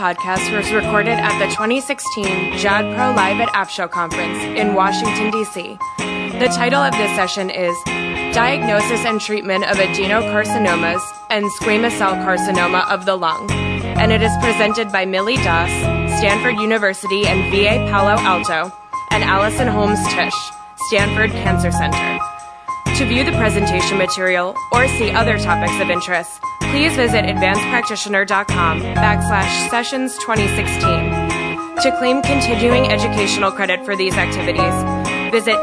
podcast was recorded at the 2016 JAD Pro Live at AppShow Conference in Washington, D.C. The title of this session is Diagnosis and Treatment of Adenocarcinomas and Squamous Cell Carcinoma of the Lung, and it is presented by Millie Das, Stanford University and VA Palo Alto, and Allison Holmes Tisch, Stanford Cancer Center. To view the presentation material or see other topics of interest, please visit advancedpractitioner.com/sessions2016. To claim continuing educational credit for these activities, visit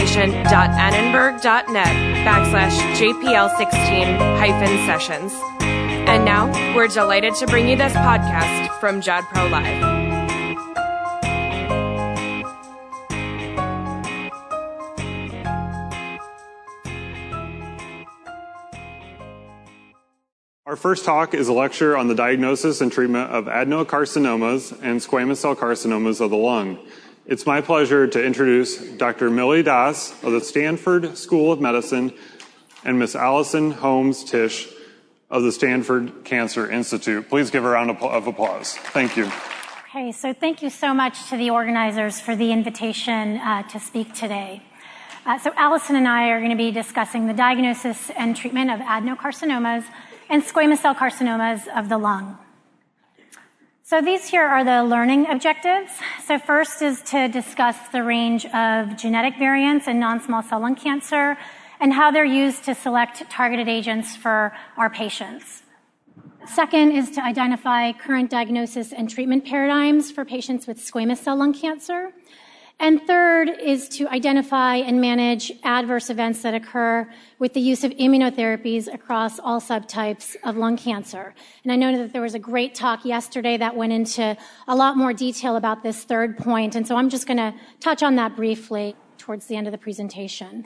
education.annenberg.net/JPL16-sessions. And now, we're delighted to bring you this podcast from JAD Pro Live. Our first talk is a lecture on the diagnosis and treatment of adenocarcinomas and squamous cell carcinomas of the lung. It's my pleasure to introduce Dr. Millie Das of the Stanford School of Medicine and Ms. Allison Holmes Tisch of the Stanford Cancer Institute. Please give a round of applause. Thank you. Okay, so thank you so much to the organizers for the invitation to speak today. So Allison and I are going to be discussing the diagnosis and treatment of adenocarcinomas and squamous cell carcinomas of the lung. So these here are the learning objectives. So first is to discuss the range of genetic variants in non-small cell lung cancer and how they're used to select targeted agents for our patients. Second is to identify current diagnosis and treatment paradigms for patients with squamous cell lung cancer. And third is to identify and manage adverse events that occur with the use of immunotherapies across all subtypes of lung cancer. And I know that there was a great talk yesterday that went into a lot more detail about this third point, and so I'm just going to touch on that briefly towards the end of the presentation.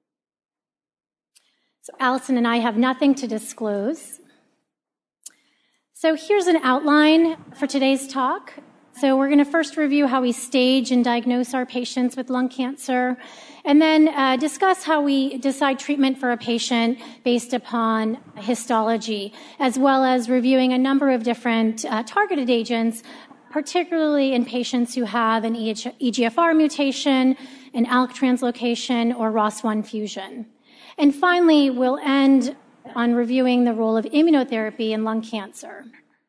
So Allison and I have nothing to disclose. So here's an outline for today's talk. So we're going to first review how we stage and diagnose our patients with lung cancer, and then discuss how we decide treatment for a patient based upon histology, as well as reviewing a number of different targeted agents, particularly in patients who have an EGFR mutation, an ALK translocation, or ROS1 fusion. And finally, we'll end on reviewing the role of immunotherapy in lung cancer.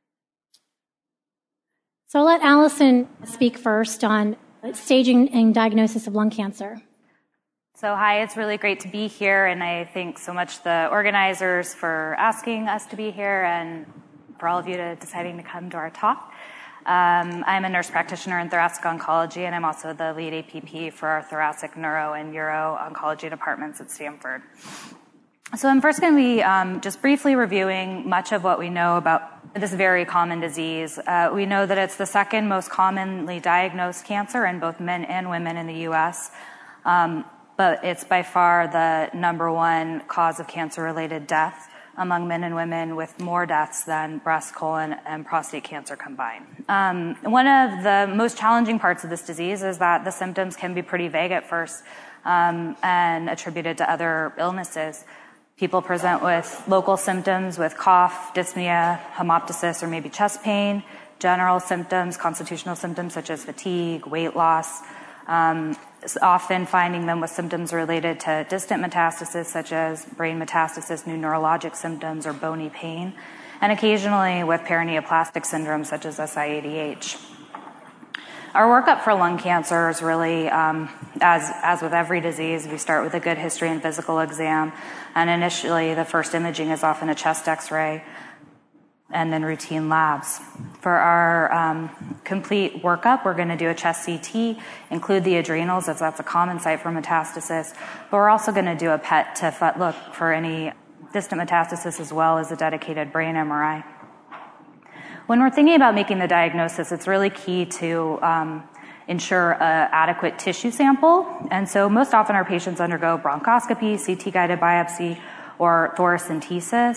So I'll let Allison speak first on staging and diagnosis of lung cancer. So hi, it's really great to be here, and I thank so much the organizers for asking us to be here and for all of you deciding to come to our talk. I'm a nurse practitioner in thoracic oncology, and I'm also the lead APP for our thoracic neuro and uro-oncology departments at Stanford. So I'm first going to be just briefly reviewing much of what we know about this very common disease. We know that it's the second most commonly diagnosed cancer in both men and women in the U.S., but it's by far the number one cause of cancer-related death among men and women, with more deaths than breast, colon, and prostate cancer combined. One of the most challenging parts of this disease is that the symptoms can be pretty vague at first and attributed to other illnesses. People present with local symptoms with cough, dyspnea, hemoptysis, or maybe chest pain, general symptoms, constitutional symptoms such as fatigue, weight loss, often finding them with symptoms related to distant metastasis such as brain metastasis, new neurologic symptoms, or bony pain, and occasionally with paraneoplastic syndrome such as SIADH. Our workup for lung cancer is really, as with every disease, we start with a good history and physical exam, and initially the first imaging is often a chest x-ray, and then routine labs. For our complete workup, we're going to do a chest CT, include the adrenals, as that's a common site for metastasis, but we're also going to do a PET to look for any distant metastasis as well as a dedicated brain MRI. When we're thinking about making the diagnosis, it's really key to ensure an adequate tissue sample. And so most often our patients undergo bronchoscopy, CT-guided biopsy, or thoracentesis,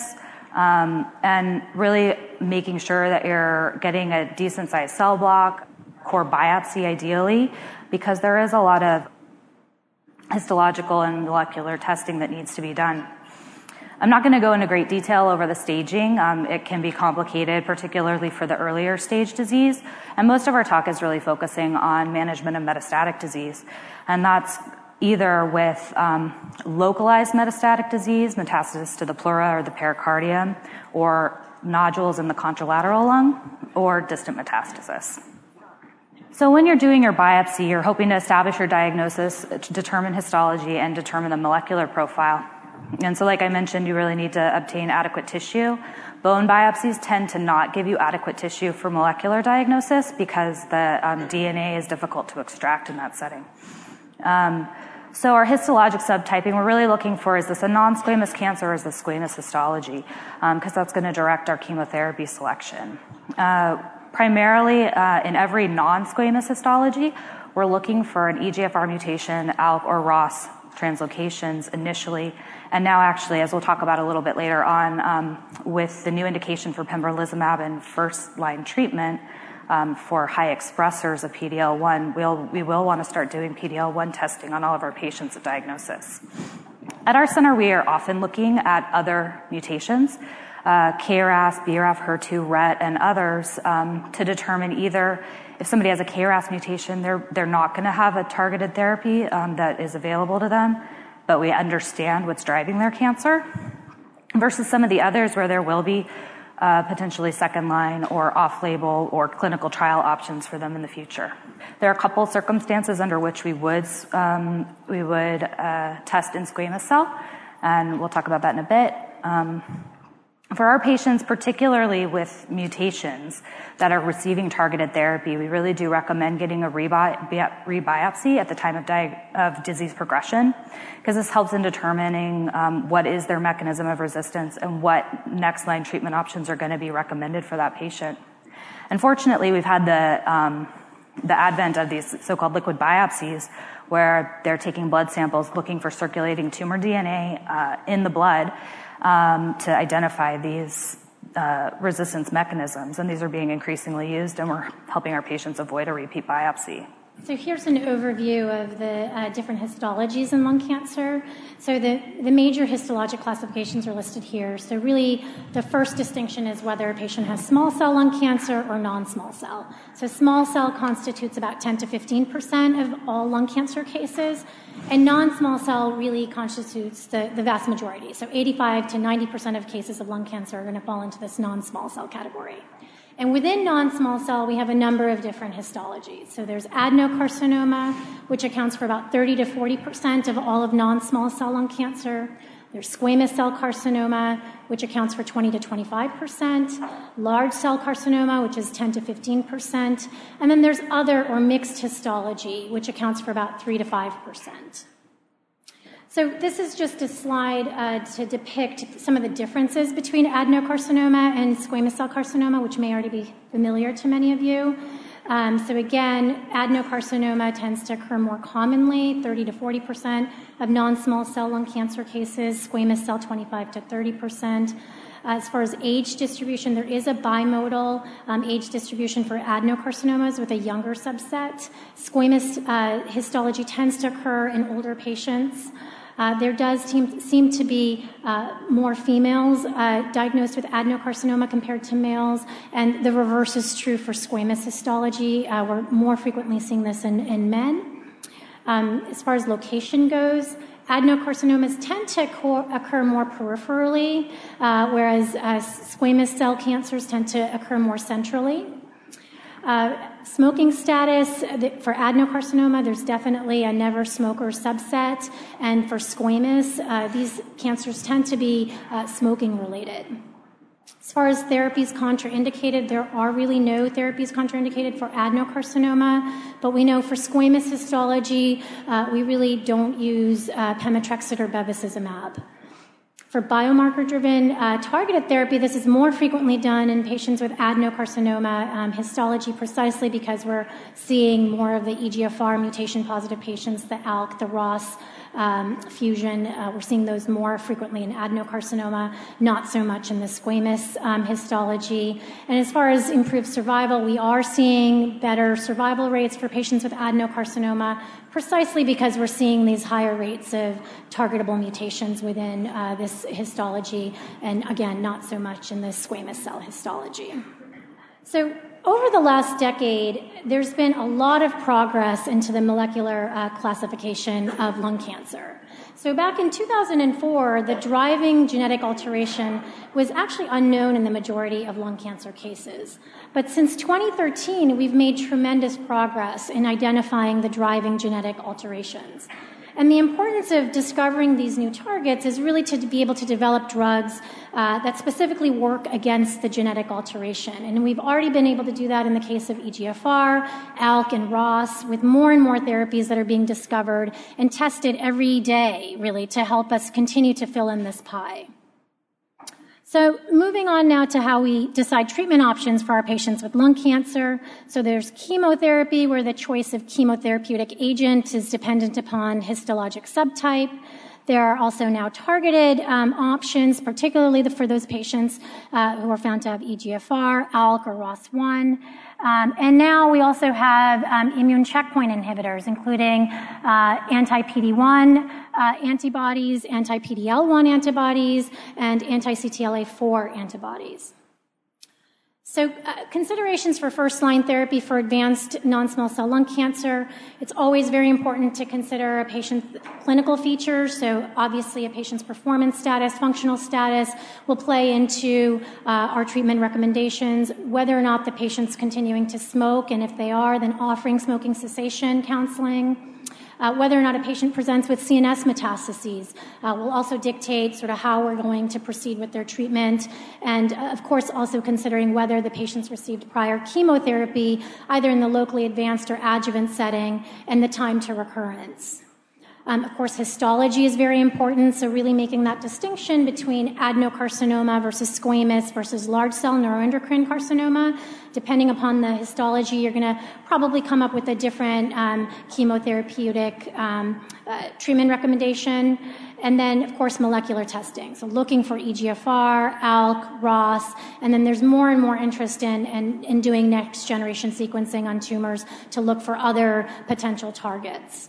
and really making sure that you're getting a decent-sized cell block, core biopsy ideally, because there is a lot of histological and molecular testing that needs to be done. I'm not going to go into great detail over the staging. It can be complicated, particularly for the earlier stage disease. And most of our talk is really focusing on management of metastatic disease. And that's either with localized metastatic disease, metastasis to the pleura or the pericardium, or nodules in the contralateral lung, or distant metastasis. So when you're doing your biopsy, you're hoping to establish your diagnosis, to determine histology, and determine the molecular profile. And so like I mentioned, you really need to obtain adequate tissue. Bone biopsies tend to not give you adequate tissue for molecular diagnosis because the DNA is difficult to extract in that setting. So our histologic subtyping, we're really looking for, is this a non-squamous cancer or is this squamous histology? Because that's going to direct our chemotherapy selection. Primarily, in every non-squamous histology, we're looking for an EGFR mutation, ALK or ROS translocations initially, and now actually, as we'll talk about a little bit later on, with the new indication for pembrolizumab and first-line treatment, for high expressors of PD-L1, we will want to start doing PD-L1 testing on all of our patients at diagnosis. At our center, we are often looking at other mutations, KRAS, BRAF, HER2, RET, and others, to determine either if somebody has a KRAS mutation, they're not going to have a targeted therapy that is available to them, but we understand what's driving their cancer, versus some of the others where there will be potentially second-line or off-label or clinical trial options for them in the future. There are a couple circumstances under which we would test in squamous cell, and we'll talk about that in a bit. For our patients, particularly with mutations that are receiving targeted therapy, we really do recommend getting a rebiopsy at the time of disease progression, because this helps in determining what is their mechanism of resistance and what next line treatment options are going to be recommended for that patient. Unfortunately, we've had the advent of these so-called liquid biopsies, where they're taking blood samples looking for circulating tumor DNA in the blood, to identify these resistance mechanisms, and these are being increasingly used, and we're helping our patients avoid a repeat biopsy. So here's an overview of the different histologies in lung cancer. So the major histologic classifications are listed here. So really, the first distinction is whether a patient has small cell lung cancer or non-small cell. So small cell constitutes about 10 to 15% of all lung cancer cases, and non-small cell really constitutes the vast majority. So 85 to 90% of cases of lung cancer are going to fall into this non-small cell category. And within non-small cell, we have a number of different histologies. So there's adenocarcinoma, which accounts for about 30 to 40% of all of non-small cell lung cancer. There's squamous cell carcinoma, which accounts for 20 to 25%. Large cell carcinoma, which is 10 to 15%. And then there's other or mixed histology, which accounts for about 3 to 5%. So this is just a slide to depict some of the differences between adenocarcinoma and squamous cell carcinoma, which may already be familiar to many of you. So again, adenocarcinoma tends to occur more commonly, 30 to 40% of non-small cell lung cancer cases, squamous cell 25 to 30%. As far as age distribution, there is a bimodal age distribution for adenocarcinomas with a younger subset. Squamous histology tends to occur in older patients. There does seem to be more females diagnosed with adenocarcinoma compared to males, and the reverse is true for squamous histology. We're more frequently seeing this in men. As far as location goes, adenocarcinomas tend to occur more peripherally, whereas squamous cell cancers tend to occur more centrally. Smoking status, for adenocarcinoma, there's definitely a never smoker subset, and for squamous, these cancers tend to be smoking related. As far as therapies contraindicated, there are really no therapies contraindicated for adenocarcinoma, but we know for squamous histology, we really don't use pemetrexed or bevacizumab. For biomarker-driven targeted therapy, this is more frequently done in patients with adenocarcinoma histology, precisely because we're seeing more of the EGFR mutation-positive patients, the ALK, the ROS fusion. We're seeing those more frequently in adenocarcinoma, not so much in the squamous histology. And as far as improved survival, we are seeing better survival rates for patients with adenocarcinoma, precisely because we're seeing these higher rates of targetable mutations within this histology, and again, not so much in the squamous cell histology. So over the last decade, there's been a lot of progress into the molecular classification of lung cancer. So back in 2004, the driving genetic alteration was actually unknown in the majority of lung cancer cases. But since 2013, we've made tremendous progress in identifying the driving genetic alterations. And the importance of discovering these new targets is really to be able to develop drugs that specifically work against the genetic alteration. And we've already been able to do that in the case of EGFR, ALK, and ROS, with more and more therapies that are being discovered and tested every day, really, to help us continue to fill in this pie. So moving on now to how we decide treatment options for our patients with lung cancer. So there's chemotherapy, where the choice of chemotherapeutic agent is dependent upon histologic subtype. There are also now targeted options, particularly for those patients who are found to have EGFR, ALK, or ROS1. And now we also have immune checkpoint inhibitors, including anti-PD-1 antibodies, anti-PD-L1 antibodies, and anti-CTLA-4 antibodies. So considerations for first-line therapy for advanced non-small cell lung cancer. It's always very important to consider a patient's clinical features. So obviously a patient's performance status, functional status will play into our treatment recommendations, whether or not the patient's continuing to smoke, and if they are, then offering smoking cessation counseling. Whether or not a patient presents with CNS metastases will also dictate sort of how we're going to proceed with their treatment. And of course, also considering whether the patient's received prior chemotherapy, either in the locally advanced or adjuvant setting, and the time to recurrence. Of course, histology is very important, so really making that distinction between adenocarcinoma versus squamous versus large cell neuroendocrine carcinoma. Depending upon the histology, you're going to probably come up with a different chemotherapeutic treatment recommendation. And then, of course, molecular testing. So looking for EGFR, ALK, ROS, and then there's more and more interest in doing next-generation sequencing on tumors to look for other potential targets.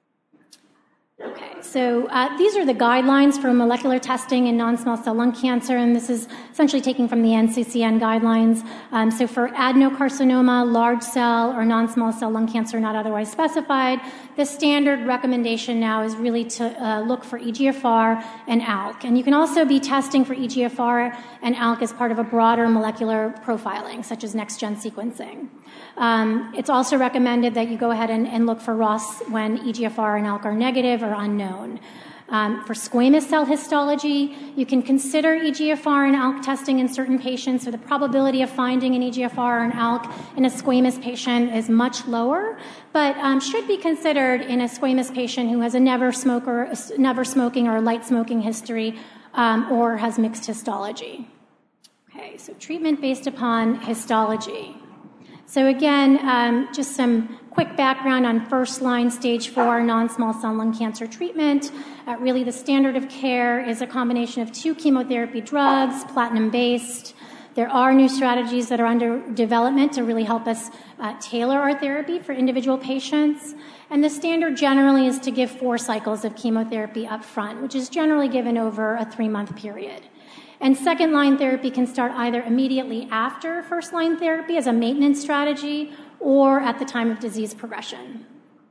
Okay, so these are the guidelines for molecular testing in non-small cell lung cancer, and this is essentially taken from the NCCN guidelines. So for adenocarcinoma, large cell, or non-small cell lung cancer not otherwise specified, the standard recommendation now is really to look for EGFR and ALK. And you can also be testing for EGFR and ALK as part of a broader molecular profiling, such as next-gen sequencing. It's also recommended that you go ahead and look for ROS when EGFR and ALK are negative or unknown. For squamous cell histology, you can consider EGFR and ALK testing in certain patients, so the probability of finding an EGFR and ALK in a squamous patient is much lower, but should be considered in a squamous patient who has a never smoking or light smoking history or has mixed histology. Okay, so treatment based upon histology. So again, just some quick background on first-line stage 4 non-small cell lung cancer treatment. Really, the standard of care is a combination of 2 chemotherapy drugs, platinum-based. There are new strategies that are under development to really help us tailor our therapy for individual patients. And the standard generally is to give 4 cycles of chemotherapy up front, which is generally given over a 3-month period. And second-line therapy can start either immediately after first-line therapy as a maintenance strategy or at the time of disease progression.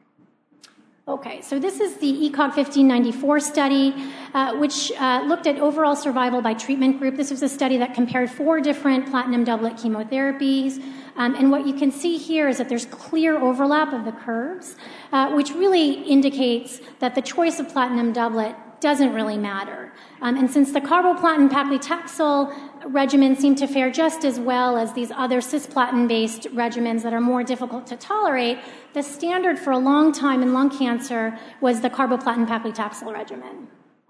Okay, so this is the ECOG 1594 study, which looked at overall survival by treatment group. This was a study that compared 4 different platinum doublet chemotherapies. And what you can see here is that there's clear overlap of the curves, which really indicates that the choice of platinum doublet doesn't really matter. And since the carboplatin paclitaxel regimen seemed to fare just as well as these other cisplatin-based regimens that are more difficult to tolerate, the standard for a long time in lung cancer was the carboplatin paclitaxel regimen.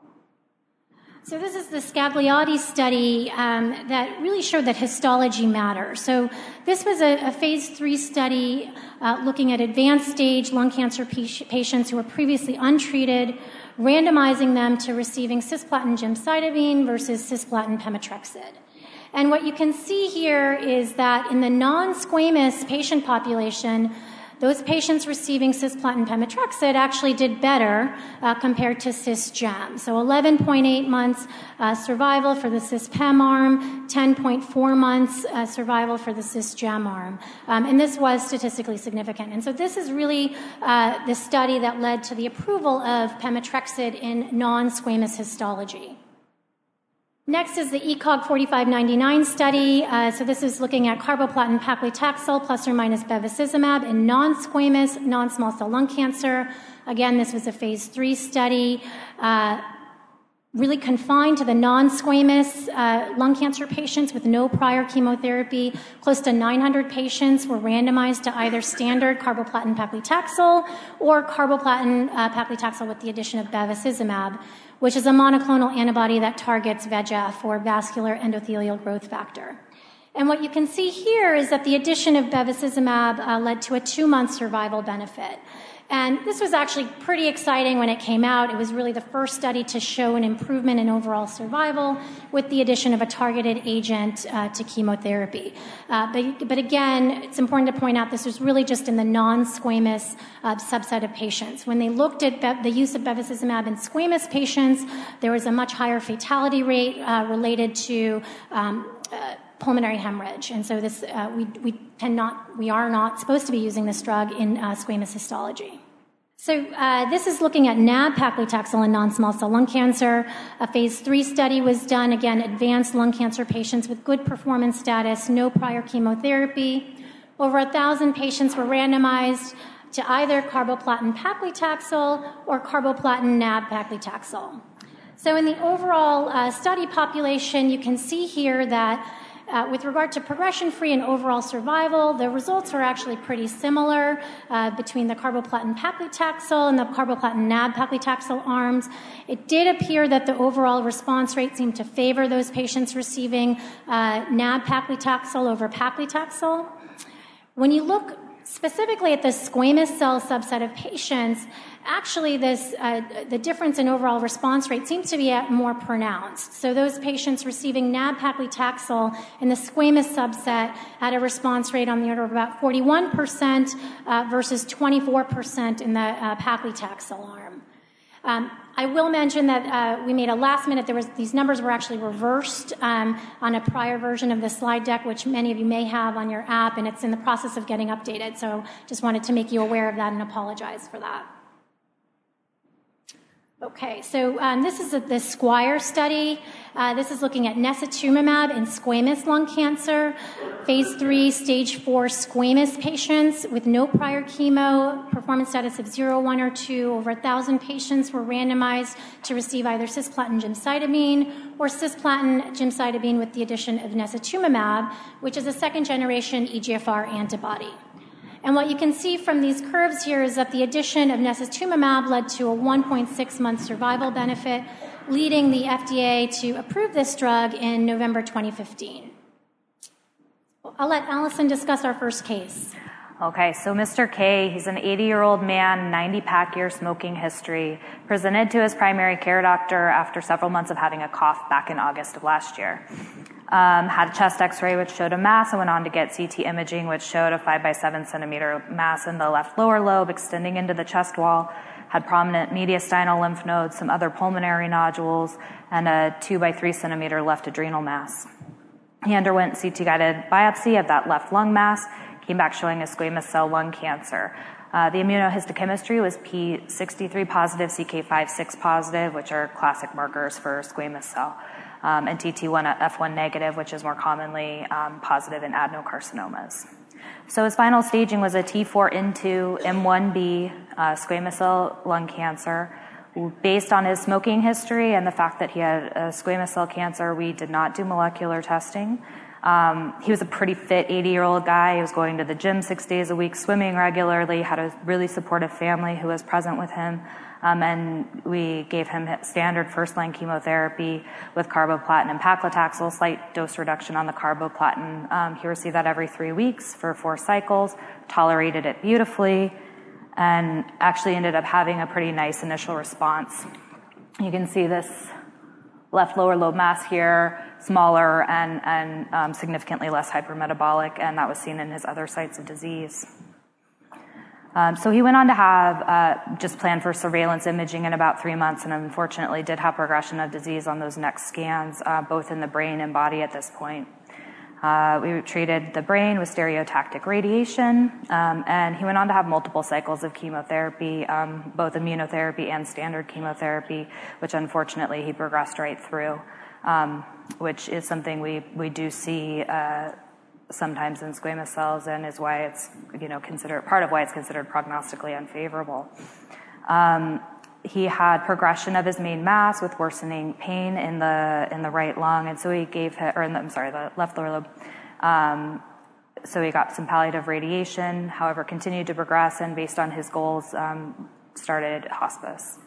So this is the Scagliotti study that really showed that histology matters. So this was a phase 3 study looking at advanced stage lung cancer patients who were previously untreated randomizing them to receiving cisplatin gemcitabine versus cisplatin pemetrexed. And what you can see here is that in the non-squamous patient population, those patients receiving cisplatin pemetrexed actually did better compared to cisgem. So 11.8 months survival for the cispem arm, 10.4 months survival for the cisgem arm. And this was statistically significant. And so this is really the study that led to the approval of pemetrexed in non-squamous histology. Next is the ECOG 4599 study. So this is looking at carboplatin paclitaxel plus or minus bevacizumab in non-squamous, non-small cell lung cancer. Again, this was a phase 3 study, really confined to the non-squamous lung cancer patients with no prior chemotherapy. Close to 900 patients were randomized to either standard carboplatin paclitaxel or carboplatin paclitaxel with the addition of bevacizumab, which is a monoclonal antibody that targets VEGF, or vascular endothelial growth factor. And what you can see here is that the addition of bevacizumab led to a 2-month survival benefit. And this was actually pretty exciting when it came out. It was really the first study to show an improvement in overall survival with the addition of a targeted agent to chemotherapy. But again, it's important to point out this was really just in the non-squamous subset of patients. When they looked at the use of bevacizumab in squamous patients, there was a much higher fatality rate related to pulmonary hemorrhage. And so this, we are not supposed to be using this drug in squamous histology. So this is looking at nab-paclitaxel in non-small cell lung cancer. A phase 3 study was done, again, advanced lung cancer patients with good performance status, no prior chemotherapy. Over 1,000 patients were randomized to either carboplatin paclitaxel or carboplatin nab-paclitaxel. So in the overall study population, you can see here that with regard to progression-free and overall survival, the results are actually pretty similar between the carboplatin paclitaxel and the carboplatin nab-paclitaxel arms. It did appear that the overall response rate seemed to favor those patients receiving nab-paclitaxel over paclitaxel. When you look specifically at the squamous cell subset of patients, actually the difference in overall response rate seems to be more pronounced. So those patients receiving nab-paclitaxel in the squamous subset had a response rate on the order of about 41% versus 24% in the paclitaxel arm. I will mention that we made a last minute, these numbers were actually reversed on a prior version of the slide deck, which many of you may have on your app, and it's in the process of getting updated. So just wanted to make you aware of that and apologize for that. Okay, so this is the Squire study. This is looking at necitumumab in squamous lung cancer, phase 3, stage 4 squamous patients with no prior chemo, performance status of 0, 1, or 2. Over 1,000 patients were randomized to receive either cisplatin gemcitabine or cisplatin gemcitabine with the addition of necitumumab, which is a second-generation EGFR antibody. And what you can see from these curves here is that the addition of necitumumab led to a 1.6-month survival benefit, leading the FDA to approve this drug in November 2015. I'll let Allison discuss our first case. Okay, so Mr. K, he's an 80-year-old man, 90-pack year smoking history, presented to his primary care doctor after several months of having a cough back in August of last year. Had a chest x-ray which showed a mass, and went on to get CT imaging which showed a 5 by 7 centimeter mass in the left lower lobe extending into the chest wall, had prominent mediastinal lymph nodes, some other pulmonary nodules, and a 2 by 3 centimeter left adrenal mass. He underwent CT-guided biopsy of that left lung mass, came back showing a squamous cell lung cancer. The immunohistochemistry was P63 positive, CK56 positive, which are classic markers for squamous cell, and TT1F1 negative, which is more commonly positive in adenocarcinomas. So his final staging was a T4N2 M1B squamous cell lung cancer. Based on his smoking history and the fact that he had a squamous cell cancer, we did not do molecular testing. He was a pretty fit 80-year-old guy. He was going to the gym 6 days a week, swimming regularly, had a really supportive family who was present with him. And we gave him standard first-line chemotherapy with carboplatin and paclitaxel, slight dose reduction on the carboplatin. He received that every 3 weeks for 4 cycles, tolerated it beautifully, and actually ended up having a pretty nice initial response. You can see this left lower lobe mass here, smaller and significantly less hypermetabolic, and that was seen in his other sites of disease. So he went on to have just planned for surveillance imaging in about 3 months, and unfortunately did have progression of disease on those next scans, both in the brain and body at this point. We treated the brain with stereotactic radiation, and he went on to have multiple cycles of chemotherapy, both immunotherapy and standard chemotherapy, which unfortunately he progressed right through, which is something we do see sometimes in squamous cells, and is why it's considered part of why it's considered prognostically unfavorable. He had progression of his main mass with worsening pain in the right lung, and so he gave him, the left lower lobe. So he got some palliative radiation. However, continued to progress, and based on his goals, started hospice.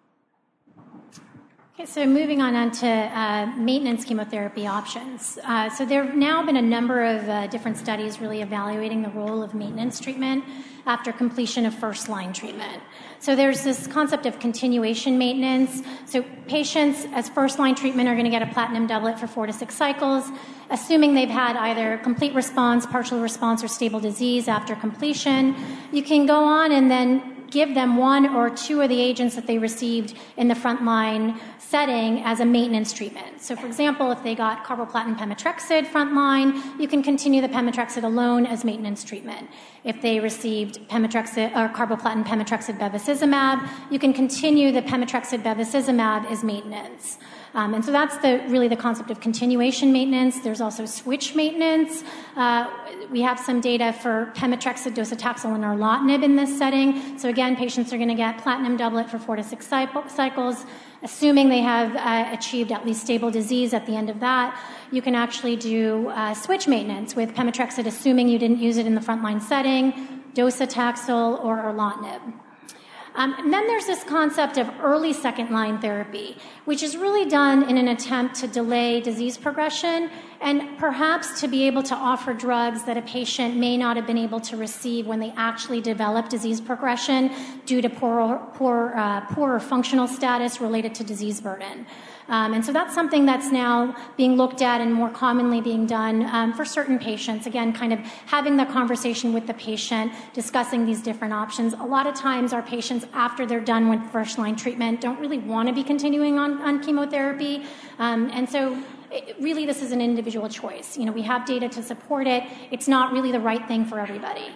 Okay, so moving on to maintenance chemotherapy options. So there have now been a number of different studies really evaluating the role of maintenance treatment after completion of first-line treatment. So there's this concept of continuation maintenance. So patients as first-line treatment are going to get a platinum doublet for 4 to 6 cycles, assuming they've had either complete response, partial response, or stable disease after completion. You can go on and then give them 1 or 2 of the agents that they received in the frontline setting as a maintenance treatment. So for example, if they got carboplatin pemetrexed frontline, you can continue the pemetrexed alone as maintenance treatment. If they received pemetrexed or carboplatin pemetrexed bevacizumab, you can continue the pemetrexed bevacizumab as maintenance. And so that's really the concept of continuation maintenance. There's also switch maintenance. We have some data for pemetrexed, docetaxel, and erlotinib in this setting. So again, patients are going to get platinum doublet for 4 to 6 cycles. Assuming they have achieved at least stable disease at the end of that, you can actually do switch maintenance with pemetrexed, assuming you didn't use it in the frontline setting, docetaxel, or erlotinib. And then there's this concept of early second-line therapy, which is really done in an attempt to delay disease progression and perhaps to be able to offer drugs that a patient may not have been able to receive when they actually develop disease progression due to poorer functional status related to disease burden. And so that's something that's now being looked at and more commonly being done for certain patients. Again, kind of having the conversation with the patient, discussing these different options. A lot of times our patients, after they're done with first-line treatment, don't really want to be continuing on chemotherapy. And so really this is an individual choice. We have data to support it. It's not really the right thing for everybody.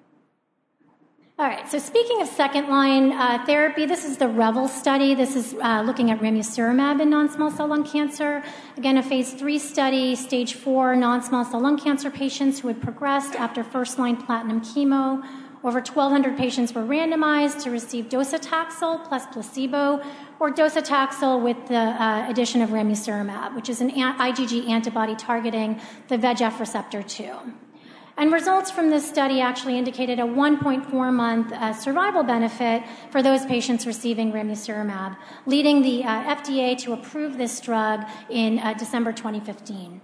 All right, so speaking of second-line therapy, this is the REVEL study. This is looking at ramucirumab in non-small cell lung cancer. Again, a phase 3 study, stage 4 non-small cell lung cancer patients who had progressed after first-line platinum chemo. Over 1,200 patients were randomized to receive docetaxel plus placebo, or docetaxel with the addition of ramucirumab, which is an IgG antibody targeting the VEGF receptor 2. And results from this study actually indicated a 1.4-month survival benefit for those patients receiving ramucirumab, leading the FDA to approve this drug in December 2015.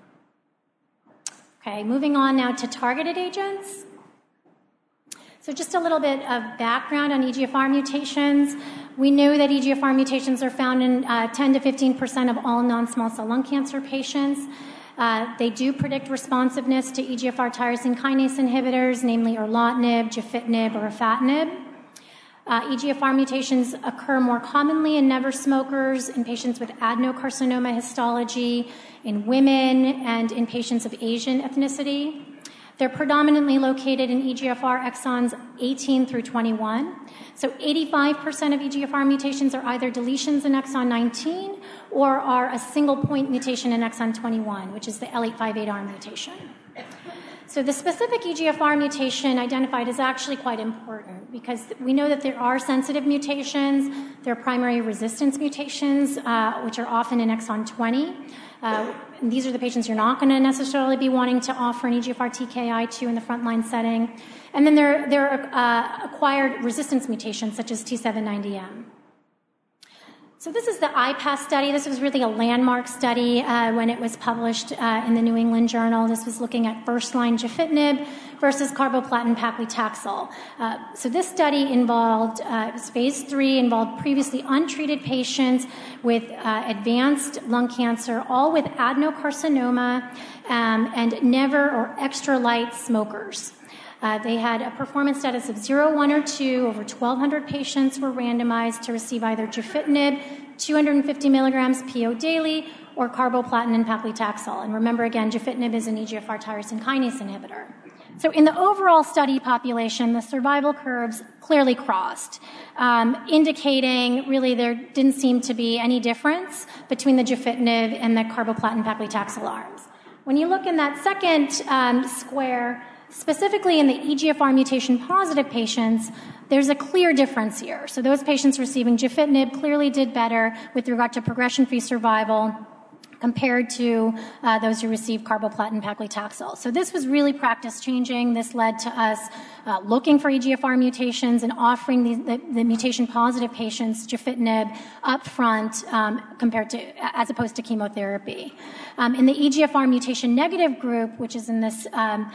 Okay, moving on now to targeted agents. So just a little bit of background on EGFR mutations. We know that EGFR mutations are found in 10 to 15% of all non-small cell lung cancer patients. They do predict responsiveness to EGFR tyrosine kinase inhibitors, namely erlotinib, gefitinib, or afatinib. EGFR mutations occur more commonly in never smokers, in patients with adenocarcinoma histology, in women, and in patients of Asian ethnicity. They're predominantly located in EGFR exons 18 through 21. So 85% of EGFR mutations are either deletions in exon 19 or are a single point mutation in exon 21, which is the L858R mutation. So the specific EGFR mutation identified is actually quite important because we know that there are sensitive mutations. There are primary resistance mutations, which are often in exon 20. And these are the patients you're not going to necessarily be wanting to offer an EGFR TKI to in the frontline setting. And then there are acquired resistance mutations such as T790M. So this is the IPASS study. This was really a landmark study when it was published in the New England Journal. This was looking at first-line gefitinib versus carboplatin paclitaxel. So this study involved, it was phase 3, involved previously untreated patients with advanced lung cancer, all with adenocarcinoma and never or extra light smokers. They had a performance status of 0, 1, or 2. Over 1,200 patients were randomized to receive either gefitinib, 250 milligrams PO daily, or carboplatin and paclitaxel. And remember, again, gefitinib is an EGFR tyrosine kinase inhibitor. So in the overall study population, the survival curves clearly crossed, indicating really there didn't seem to be any difference between the gefitinib and the carboplatin paclitaxel arms. When you look in that second square, specifically in the EGFR mutation-positive patients, there's a clear difference here. So those patients receiving gefitinib clearly did better with regard to progression-free survival compared to those who received carboplatin paclitaxel. So this was really practice-changing. This led to us looking for EGFR mutations and offering the mutation-positive patients gefitinib up front as opposed to chemotherapy. In the EGFR mutation-negative group, which is in this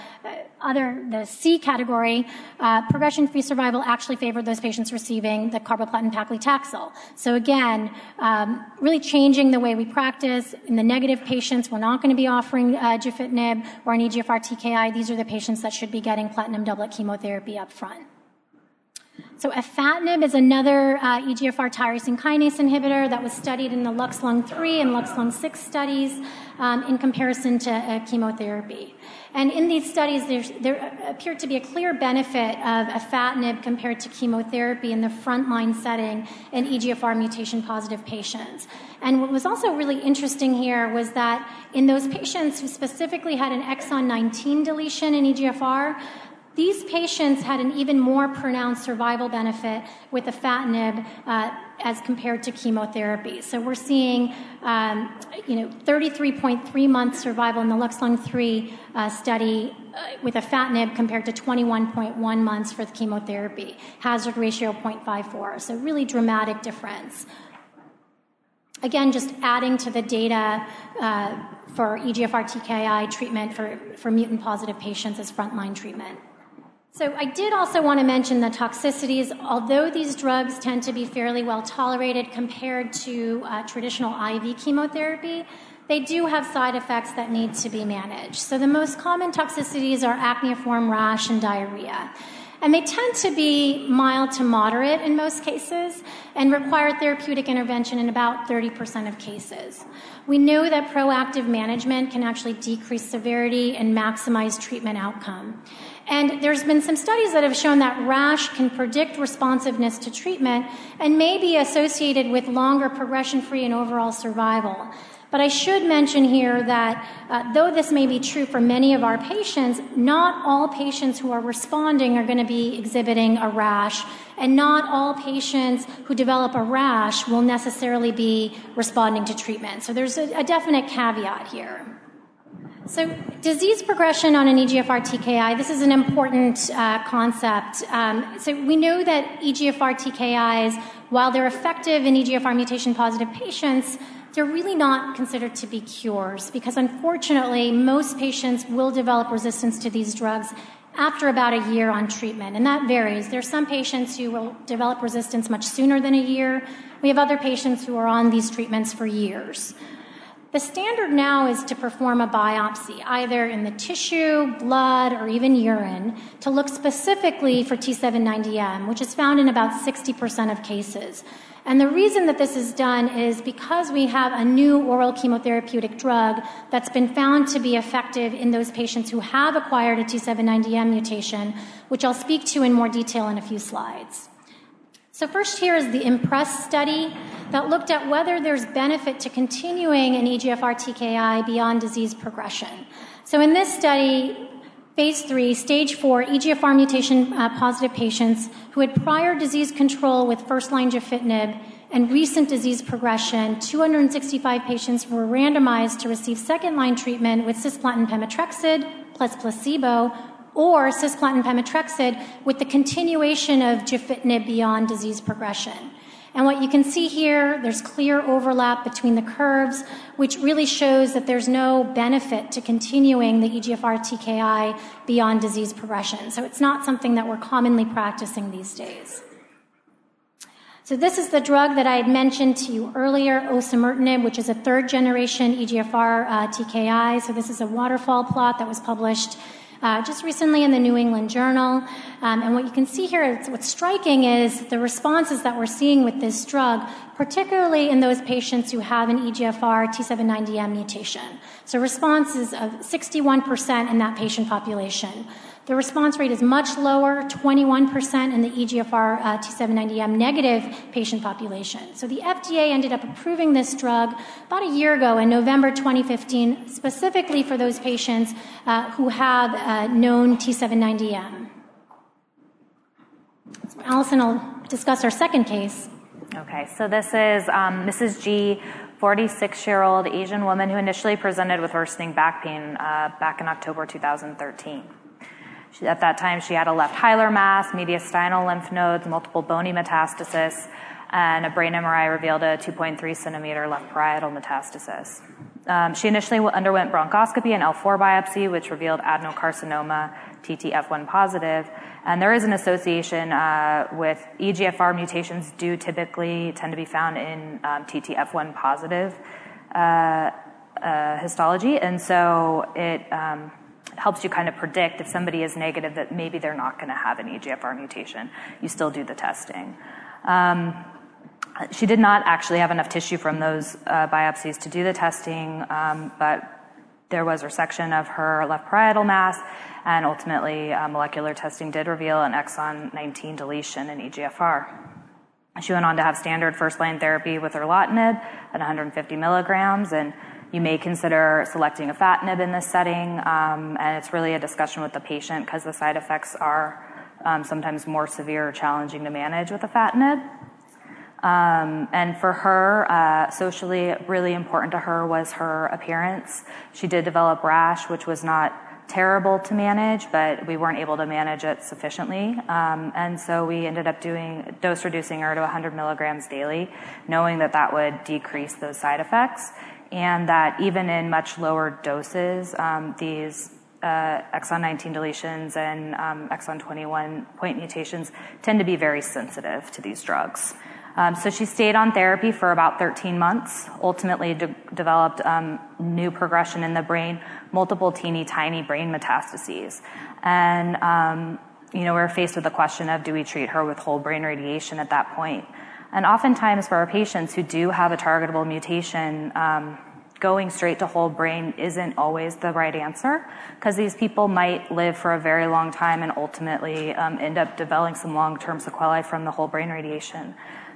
the C category, progression-free survival actually favored those patients receiving the carboplatin paclitaxel. So again, really changing the way we practice. In the negative patients, we're not going to be offering gefitinib or an EGFR TKI. These are the patients that should be getting platinum doublet chemotherapy up front. So afatinib is another EGFR tyrosine kinase inhibitor that was studied in the LUX-Lung-3 and LUX-Lung-6 studies in comparison to chemotherapy. And in these studies, there appeared to be a clear benefit of afatinib compared to chemotherapy in the frontline setting in EGFR mutation-positive patients. And what was also really interesting here was that in those patients who specifically had an exon 19 deletion in EGFR, these patients had an even more pronounced survival benefit with afatinib as compared to chemotherapy. So we're seeing, 33.3 months survival in the LUX-Lung-3 study with afatinib compared to 21.1 months for the chemotherapy. Hazard ratio 0.54. So really dramatic difference. Again, just adding to the data for EGFR TKI treatment for mutant-positive patients as frontline treatment. So I did also want to mention the toxicities. Although these drugs tend to be fairly well tolerated compared to traditional IV chemotherapy, they do have side effects that need to be managed. So the most common toxicities are acneiform rash and diarrhea. And they tend to be mild to moderate in most cases and require therapeutic intervention in about 30% of cases. We know that proactive management can actually decrease severity and maximize treatment outcome. And there's been some studies that have shown that rash can predict responsiveness to treatment and may be associated with longer progression-free and overall survival. But I should mention here that though this may be true for many of our patients, not all patients who are responding are going to be exhibiting a rash, and not all patients who develop a rash will necessarily be responding to treatment. So there's a definite caveat here. So disease progression on an EGFR TKI, this is an important concept. So we know that EGFR TKIs, while they're effective in EGFR mutation-positive patients, they're really not considered to be cures because, unfortunately, most patients will develop resistance to these drugs after about a year on treatment, and that varies. There are some patients who will develop resistance much sooner than a year. We have other patients who are on these treatments for years. The standard now is to perform a biopsy, either in the tissue, blood, or even urine, to look specifically for T790M, which is found in about 60% of cases. And the reason that this is done is because we have a new oral chemotherapeutic drug that's been found to be effective in those patients who have acquired a T790M mutation, which I'll speak to in more detail in a few slides. So first here is the IMPRESS study that looked at whether there's benefit to continuing an EGFR TKI beyond disease progression. So in this study, Phase 3, Stage 4, EGFR mutation-positive patients who had prior disease control with first-line gefitinib and recent disease progression, 265 patients were randomized to receive second-line treatment with cisplatin pemetrexed plus placebo or cisplatin pemetrexed with the continuation of gefitinib beyond disease progression. And what you can see here, there's clear overlap between the curves, which really shows that there's no benefit to continuing the EGFR TKI beyond disease progression. So it's not something that we're commonly practicing these days. So this is the drug that I had mentioned to you earlier, osimertinib, which is a third-generation EGFR TKI. So this is a waterfall plot that was published just recently in the New England Journal. And what you can see here, what's striking is the responses that we're seeing with this drug, particularly in those patients who have an EGFR T790M mutation. So responses of 61% in that patient population. The response rate is much lower, 21% in the EGFR T790M negative patient population. So the FDA ended up approving this drug about a year ago in November 2015, specifically for those patients who have known T790M. So Allison will discuss our second case. Okay, so this is Mrs. G, 46-year-old Asian woman who initially presented with worsening back pain back in October 2013. At that time, she had a left hilar mass, mediastinal lymph nodes, multiple bony metastasis, and a brain MRI revealed a 2.3 centimeter left parietal metastasis. She initially underwent bronchoscopy and L4 biopsy, which revealed adenocarcinoma, TTF1 positive. And there is an association with EGFR mutations typically tend to be found in TTF1 positive histology. And so it helps you kind of predict if somebody is negative that maybe they're not going to have an EGFR mutation. You still do the testing. She did not actually have enough tissue from those biopsies to do the testing, but there was resection of her left parietal mass, and ultimately molecular testing did reveal an exon 19 deletion in EGFR. She went on to have standard first-line therapy with erlotinib at 150 milligrams, and you may consider selecting afatinib in this setting, and it's really a discussion with the patient because the side effects are sometimes more severe or challenging to manage with afatinib. And for her, socially really important to her was her appearance. She did develop rash, which was not terrible to manage, but we weren't able to manage it sufficiently. And so we ended up dose reducing her to 100 milligrams daily, knowing that that would decrease those side effects, and that even in much lower doses, these exon 19 deletions and exon 21 point mutations tend to be very sensitive to these drugs. So she stayed on therapy for about 13 months, ultimately developed new progression in the brain, multiple teeny tiny brain metastases. And, we were faced with the question of, do we treat her with whole brain radiation at that point? And oftentimes for our patients who do have a targetable mutation, going straight to whole brain isn't always the right answer, because these people might live for a very long time and ultimately end up developing some long-term sequelae from the whole brain radiation.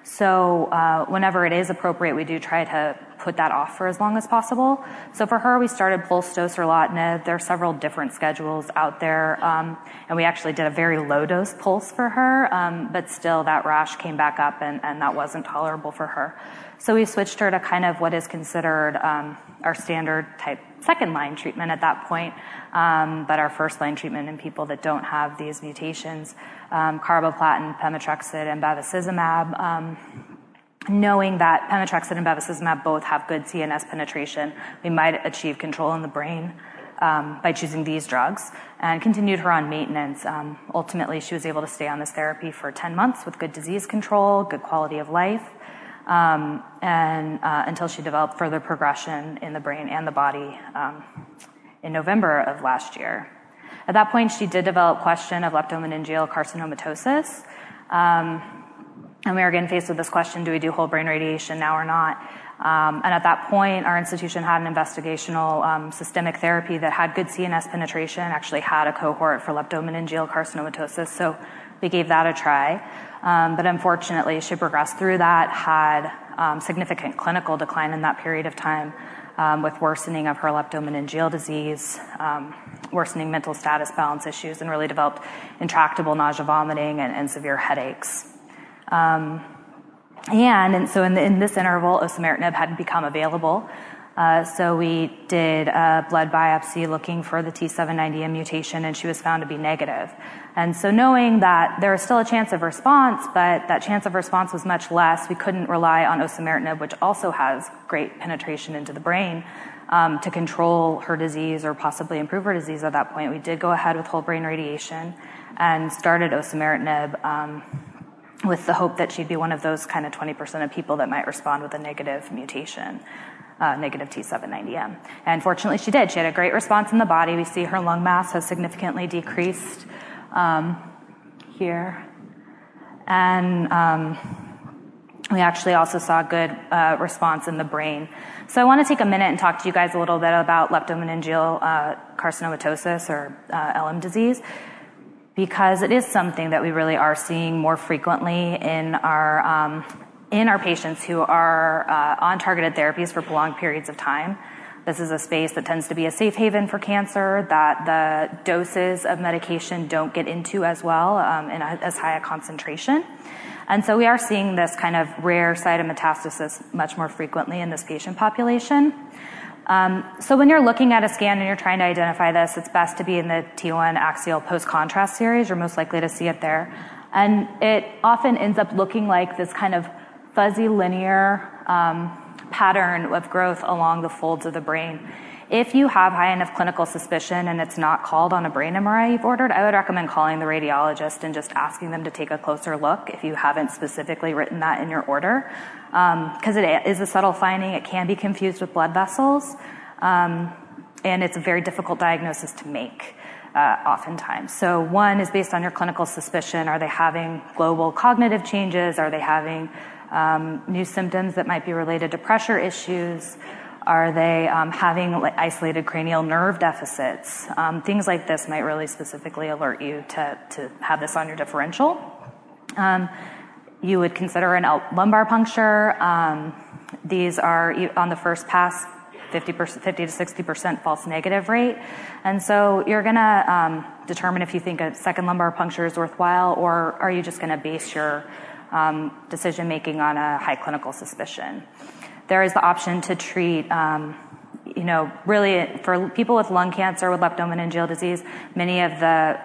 So whenever it is appropriate, we do try to put that off for as long as possible. So for her, we started pulse dose erlotinib. There are several different schedules out there, and we actually did a very low dose pulse for her, but still that rash came back up, and that wasn't tolerable for her. So we switched her to kind of what is considered our standard type second line treatment at that point, but our first line treatment in people that don't have these mutations, carboplatin, pemetrexed, and bevacizumab. Knowing that pemetrexed and bevacizumab both have good CNS penetration, we might achieve control in the brain by choosing these drugs, and continued her on maintenance. Ultimately, she was able to stay on this therapy for 10 months with good disease control, good quality of life, and until she developed further progression in the brain and the body in November of last year. At that point, she did develop question of leptomeningeal carcinomatosis, and we were again faced with this question, do we do whole brain radiation now or not? And at that point, our institution had an investigational systemic therapy that had good CNS penetration, actually had a cohort for leptomeningeal carcinomatosis, so we gave that a try. But unfortunately, she progressed through that, had significant clinical decline in that period of time, with worsening of her leptomeningeal disease, worsening mental status balance issues, and really developed intractable nausea, vomiting, and severe headaches. And so in this interval, osimertinib had become available. So we did a blood biopsy looking for the T790M mutation, and she was found to be negative. And so knowing that there was still a chance of response, but that chance of response was much less, we couldn't rely on osimertinib, which also has great penetration into the brain, to control her disease or possibly improve her disease at that point. We did go ahead with whole brain radiation and started osimertinib with the hope that she'd be one of those kind of 20% of people that might respond with a negative mutation. Negative T790M. And fortunately she did. She had a great response in the body. We see her lung mass has significantly decreased here. And we actually also saw good response in the brain. So I want to take a minute and talk to you guys a little bit about leptomeningeal carcinomatosis, or LM disease, because it is something that we really are seeing more frequently in our patients who are on targeted therapies for prolonged periods of time. This is a space that tends to be a safe haven for cancer, that the doses of medication don't get into as well in as high a concentration. And so we are seeing this kind of rare site of metastasis much more frequently in this patient population. So when you're looking at a scan and you're trying to identify this, it's best to be in the T1 axial post-contrast series. You're most likely to see it there. And it often ends up looking like this kind of fuzzy linear pattern of growth along the folds of the brain. If you have high enough clinical suspicion and it's not called on a brain MRI you've ordered, I would recommend calling the radiologist and just asking them to take a closer look if you haven't specifically written that in your order. Because it is a subtle finding. It can be confused with blood vessels. And it's a very difficult diagnosis to make. Oftentimes. So one is based on your clinical suspicion. Are they having global cognitive changes? Are they having new symptoms that might be related to pressure issues? Are they having isolated cranial nerve deficits? Things like this might really specifically alert you to have this on your differential. You would consider an lumbar puncture. These are on the first pass, 50 to 60% false negative rate. And so you're going to determine if you think a second lumbar puncture is worthwhile, or are you just going to base your decision making on a high clinical suspicion. There is the option to treat, really for people with lung cancer with leptomeningeal disease, many of the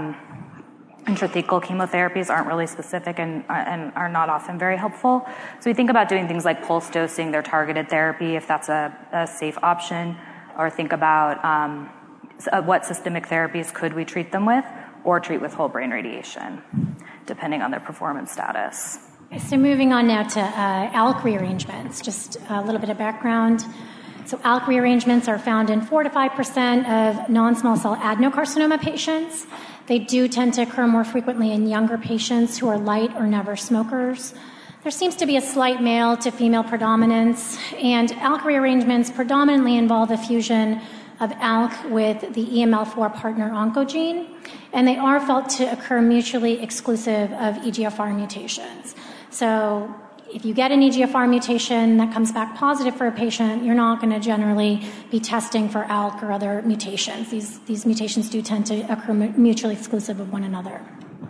intrathecal chemotherapies aren't really specific and are not often very helpful. So we think about doing things like pulse dosing, their targeted therapy, if that's a safe option, or think about what systemic therapies could we treat them with, or treat with whole brain radiation, depending on their performance status. So moving on now to ALK rearrangements, just a little bit of background. So ALK rearrangements are found in 4 to 5% of non-small cell adenocarcinoma patients. They do tend to occur more frequently in younger patients who are light or never smokers. There seems to be a slight male to female predominance, and ALK rearrangements predominantly involve a fusion of ALK with the EML4 partner oncogene, and they are felt to occur mutually exclusive of EGFR mutations. So if you get an EGFR mutation that comes back positive for a patient, you're not going to generally be testing for ALK or other mutations. These mutations do tend to occur mutually exclusive of one another.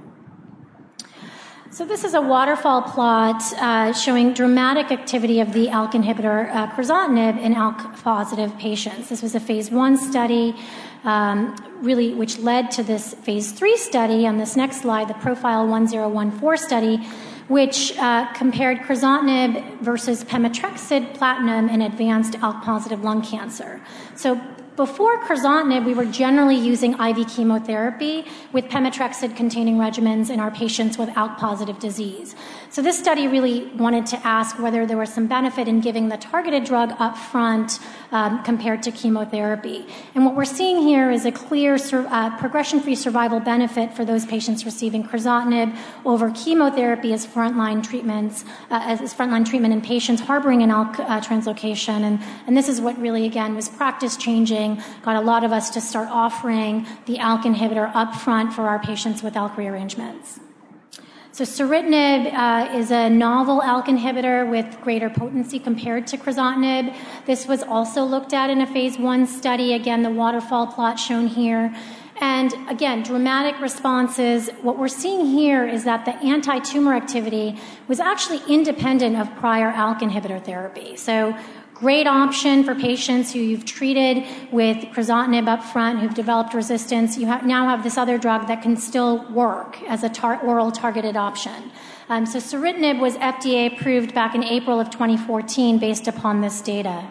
So this is a waterfall plot showing dramatic activity of the ALK inhibitor crizotinib in ALK-positive patients. This was a phase 1 study, which led to this phase 3 study on this next slide, the Profile 1014 study, which compared crizotinib versus pemetrexed platinum in advanced ALK-positive lung cancer. So before crizotinib, we were generally using IV chemotherapy with pemetrexed-containing regimens in our patients with ALK-positive disease. So this study really wanted to ask whether there was some benefit in giving the targeted drug up front compared to chemotherapy. And what we're seeing here is a clear progression-free survival benefit for those patients receiving crizotinib over chemotherapy as frontline treatment in patients harboring an ALK translocation. And this is what really, again, was practice-changing, got a lot of us to start offering the ALK inhibitor up front for our patients with ALK rearrangements. So ceritinib is a novel ALK inhibitor with greater potency compared to crizotinib. This was also looked at in a phase 1 study. Again, the waterfall plot shown here. And again, dramatic responses. What we're seeing here is that the anti-tumor activity was actually independent of prior ALK inhibitor therapy. So Great option for patients who you've treated with crizotinib up front, who've developed resistance. You now have this other drug that can still work as a oral targeted option. So ceritinib was FDA approved back in April of 2014 based upon this data.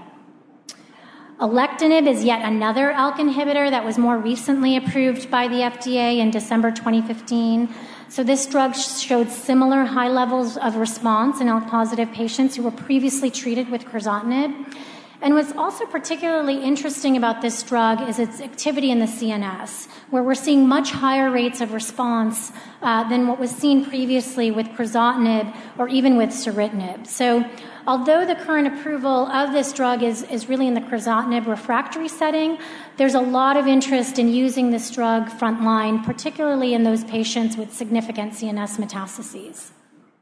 Alectinib is yet another ALK inhibitor that was more recently approved by the FDA in December 2015. So this drug showed similar high levels of response in ALK-positive patients who were previously treated with crizotinib. And what's also particularly interesting about this drug is its activity in the CNS, where we're seeing much higher rates of response than what was seen previously with crizotinib or even with ceritinib. So although the current approval of this drug is really in the crizotinib refractory setting, there's a lot of interest in using this drug frontline, particularly in those patients with significant CNS metastases.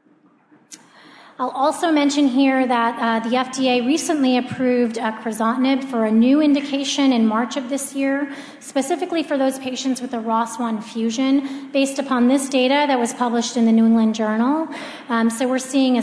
I'll also mention here that the FDA recently approved crizotinib for a new indication in March of this year, specifically for those patients with a ROS1 fusion, based upon this data that was published in the New England Journal. So we're seeing a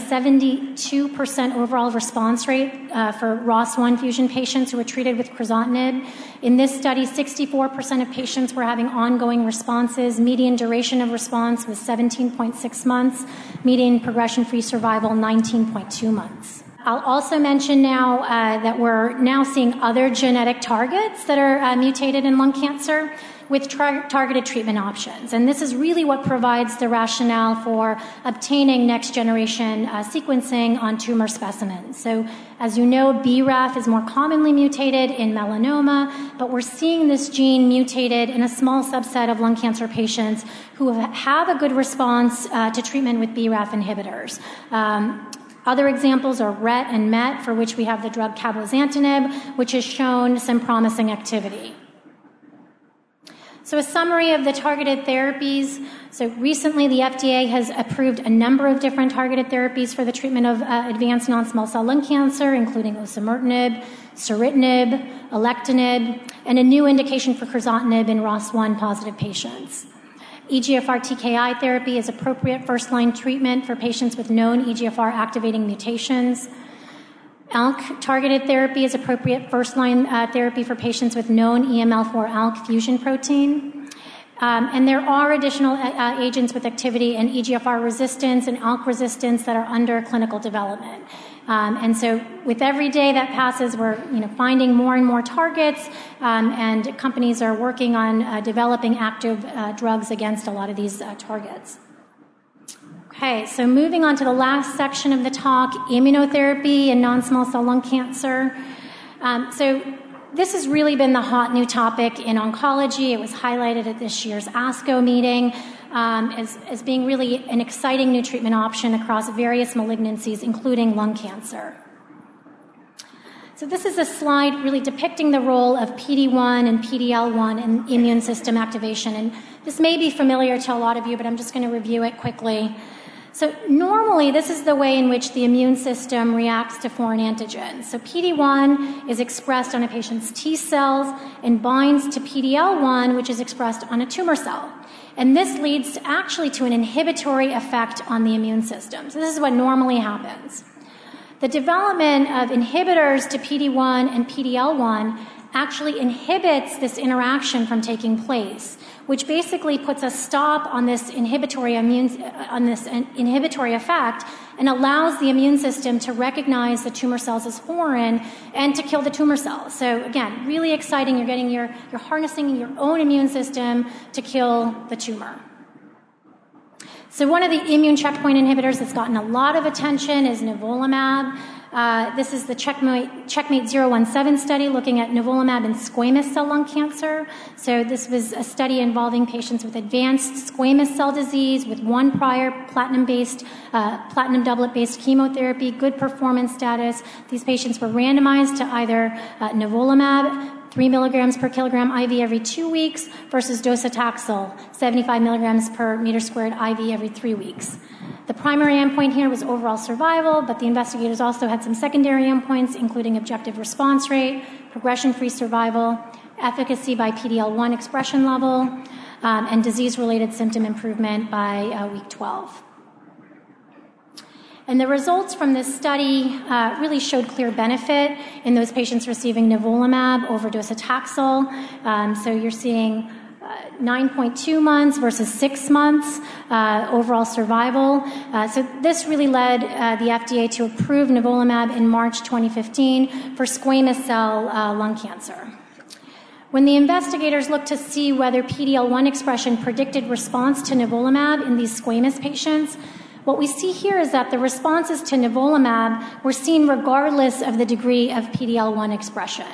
72% overall response rate for ROS1 fusion patients who were treated with crizotinib. In this study, 64% of patients were having ongoing responses. Median duration of response was 17.6 months. Median progression-free survival, 19.2 months. I'll also mention now that we're now seeing other genetic targets that are mutated in lung cancer with targeted treatment options. And this is really what provides the rationale for obtaining next-generation sequencing on tumor specimens. So as you know, BRAF is more commonly mutated in melanoma, but we're seeing this gene mutated in a small subset of lung cancer patients who have a good response to treatment with BRAF inhibitors. Other examples are RET and MET, for which we have the drug cabozantinib, which has shown some promising activity. So a summary of the targeted therapies. So recently the FDA has approved a number of different targeted therapies for the treatment of advanced non-small cell lung cancer, including osimertinib, ceritinib, alectinib, and a new indication for crizotinib in ROS1 positive patients. EGFR TKI therapy is appropriate first-line treatment for patients with known EGFR activating mutations. ALK targeted therapy is appropriate first-line therapy for patients with known EML4 ALK fusion protein. And there are additional agents with activity in EGFR resistance and ALK resistance that are under clinical development. And so with every day that passes, we're finding more and more targets, and companies are working on developing active drugs against a lot of these targets. Okay, so moving on to the last section of the talk, immunotherapy and non-small cell lung cancer. So this has really been the hot new topic in oncology. It was highlighted at this year's ASCO meeting as being really an exciting new treatment option across various malignancies, including lung cancer. So this is a slide really depicting the role of PD-1 and PD-L1 in immune system activation. And this may be familiar to a lot of you, but I'm just going to review it quickly. So normally, this is the way in which the immune system reacts to foreign antigens. So PD-1 is expressed on a patient's T cells and binds to PD-L1, which is expressed on a tumor cell. And this leads actually to an inhibitory effect on the immune system. So this is what normally happens. The development of inhibitors to PD-1 and PD-L1 actually inhibits this interaction from taking place, which basically puts a stop on this inhibitory effect and allows the immune system to recognize the tumor cells as foreign and to kill the tumor cells. So again, really exciting. You're harnessing your own immune system to kill the tumor. So one of the immune checkpoint inhibitors that's gotten a lot of attention is nivolumab. This is the Checkmate 017 study looking at nivolumab in squamous cell lung cancer. So this was a study involving patients with advanced squamous cell disease with one prior platinum doublet-based chemotherapy, good performance status. These patients were randomized to either nivolumab, 3 milligrams per kilogram IV every 2 weeks versus docetaxel, 75 milligrams per meter squared IV every 3 weeks. The primary endpoint here was overall survival, but the investigators also had some secondary endpoints, including objective response rate, progression-free survival, efficacy by PD-L1 expression level, and disease-related symptom improvement by week 12. And the results from this study really showed clear benefit in those patients receiving nivolumab over docetaxel. So you're seeing 9.2 months versus 6 months overall survival. So this really led the FDA to approve nivolumab in March 2015 for squamous cell lung cancer. When the investigators looked to see whether PD-L1 expression predicted response to nivolumab in these squamous patients, what we see here is that the responses to nivolumab were seen regardless of the degree of PD-L1 expression.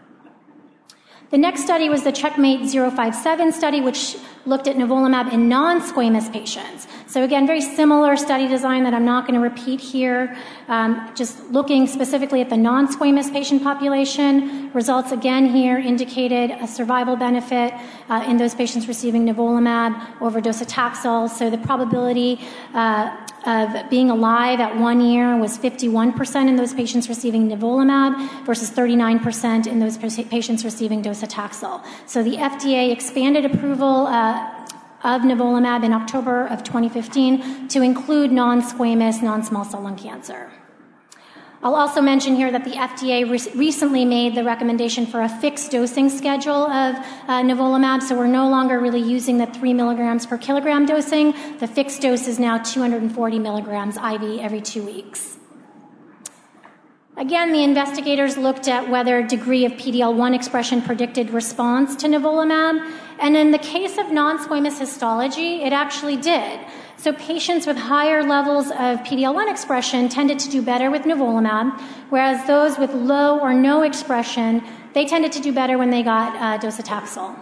The next study was the Checkmate 057 study, which looked at nivolumab in non-squamous patients. So again, very similar study design that I'm not going to repeat here. Just looking specifically at the non-squamous patient population. Results again here indicated a survival benefit in those patients receiving nivolumab over docetaxel. So the probability of being alive at 1 year was 51% in those patients receiving nivolumab versus 39% in those patients receiving docetaxel. So the FDA expanded approval of nivolumab in October of 2015 to include non-squamous, non-small cell lung cancer. I'll also mention here that the FDA recently made the recommendation for a fixed dosing schedule of nivolumab, so we're no longer really using the 3 milligrams per kilogram dosing. The fixed dose is now 240 milligrams IV every 2 weeks. Again, the investigators looked at whether degree of PD-L1 expression predicted response to nivolumab, and in the case of non-squamous histology, it actually did. So patients with higher levels of PD-L1 expression tended to do better with nivolumab, whereas those with low or no expression, they tended to do better when they got docetaxel.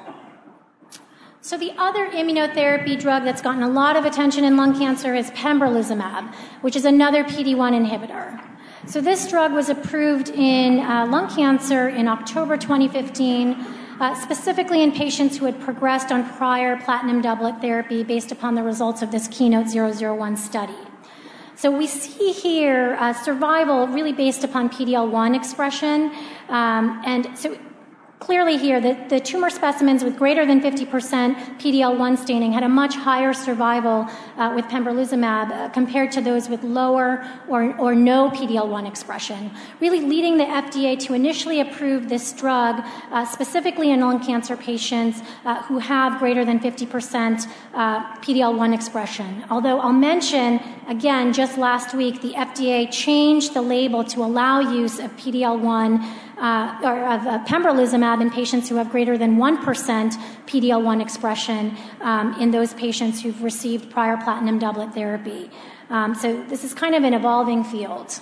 So the other immunotherapy drug that's gotten a lot of attention in lung cancer is pembrolizumab, which is another PD-1 inhibitor. So this drug was approved in lung cancer in October 2015, specifically in patients who had progressed on prior platinum doublet therapy based upon the results of this KEYNOTE-001 study. So we see here survival really based upon PD-L1 expression, and so clearly here the tumor specimens with greater than 50% PD-L1 staining had a much higher survival with pembrolizumab compared to those with lower or no PD-L1 expression, really leading the FDA to initially approve this drug specifically in lung cancer patients who have greater than 50% PD-L1 expression. Although I'll mention, again, just last week, the FDA changed the label to allow use of PD-L1 or of pembrolizumab in patients who have greater than 1% PD-L1 expression in those patients who've received prior platinum doublet therapy. So this is kind of an evolving field.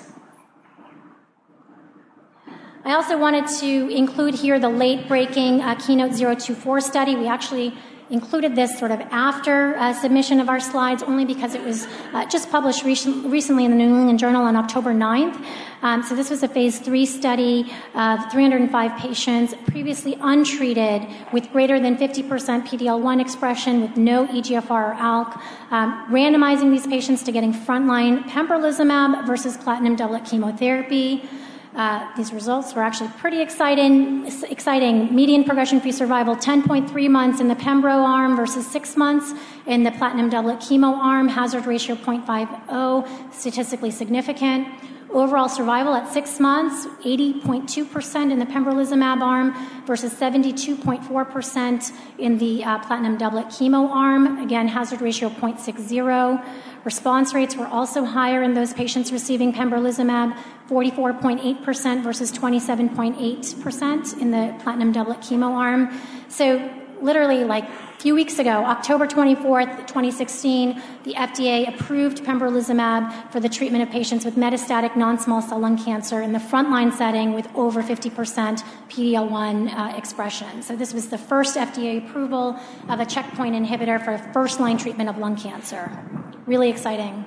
I also wanted to include here the late-breaking KEYNOTE-024 study. We actually included this sort of after submission of our slides only because it was just published recently in the New England Journal on October 9th. So this was a phase 3 study of 305 patients previously untreated with greater than 50% PD-L1 expression with no EGFR or ALK, randomizing these patients to getting frontline pembrolizumab versus platinum doublet chemotherapy. These results were actually pretty exciting. Median progression-free survival, 10.3 months in the pembro arm versus 6 months in the platinum doublet chemo arm. Hazard ratio 0.50, statistically significant. Overall survival at 6 months, 80.2% in the pembrolizumab arm versus 72.4% in the platinum doublet chemo arm. Again, hazard ratio 0.60. Response rates were also higher in those patients receiving pembrolizumab, 44.8% versus 27.8% in the platinum doublet chemo arm. So literally like a few weeks ago, October 24th, 2016, the FDA approved pembrolizumab for the treatment of patients with metastatic non-small cell lung cancer in the frontline setting with over 50% PD-L1 expression. So this was the first FDA approval of a checkpoint inhibitor for first-line treatment of lung cancer. Really exciting.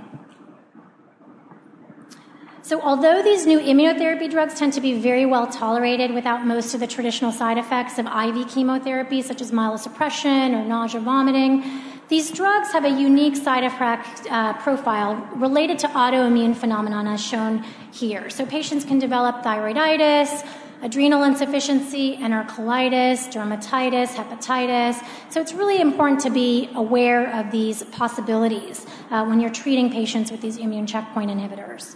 So although these new immunotherapy drugs tend to be very well tolerated without most of the traditional side effects of IV chemotherapy, such as myelosuppression or nausea, vomiting, these drugs have a unique side effect profile related to autoimmune phenomena as shown here. So patients can develop thyroiditis, adrenal insufficiency, enterocolitis, dermatitis, hepatitis. So it's really important to be aware of these possibilities when you're treating patients with these immune checkpoint inhibitors.